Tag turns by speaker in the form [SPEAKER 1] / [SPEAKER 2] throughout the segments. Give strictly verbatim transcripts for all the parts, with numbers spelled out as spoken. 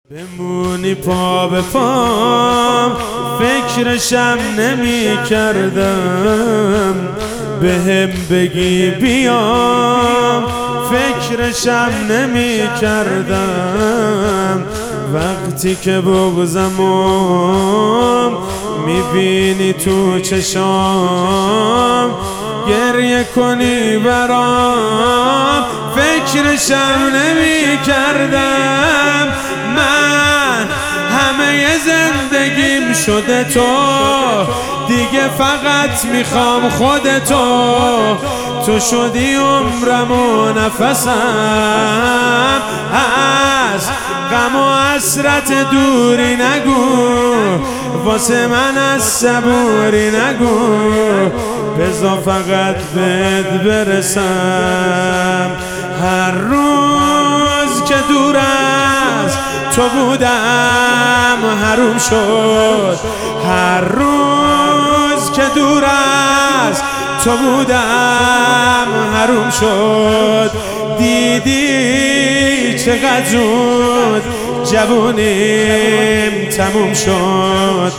[SPEAKER 1] بمونی پا به پام فکرشم نمی کردم، بهم بگی بیام فکرشم نمی کردم. وقتی که بغضمم میبینی تو چشام، گریه کنی برام فکرشم نمی کردم. من همه زندگیم شده تو، دیگه فقط میخوام خودتو. تو شدی عمرم و نفسم، از غم و حسرت دوری نگو، واسه من از صبوری نگو. بذار فقط بهت برسم، هر روز که دور از تو بودم حروم شد. هر روز که دور از تو بودم حروم شد. دیدی چقدر زود جوونیم تموم شد.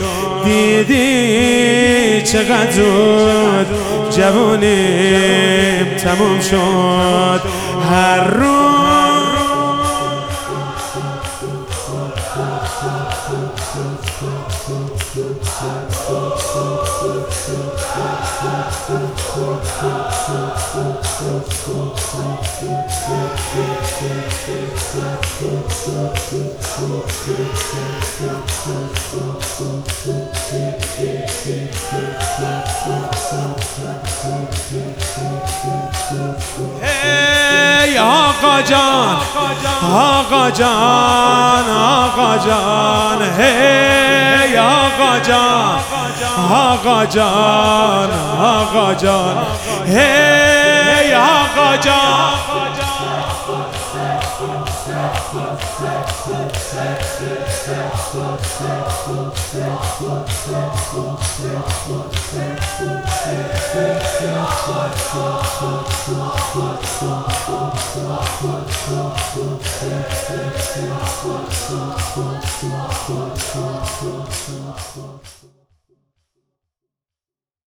[SPEAKER 1] دیدی چقدر زود جوونیم تموم شد. هر روز ای آقا جان، آقا جان، آقا جان، هی آقا جان، آقا جان، آقا جان، هی آقا جان.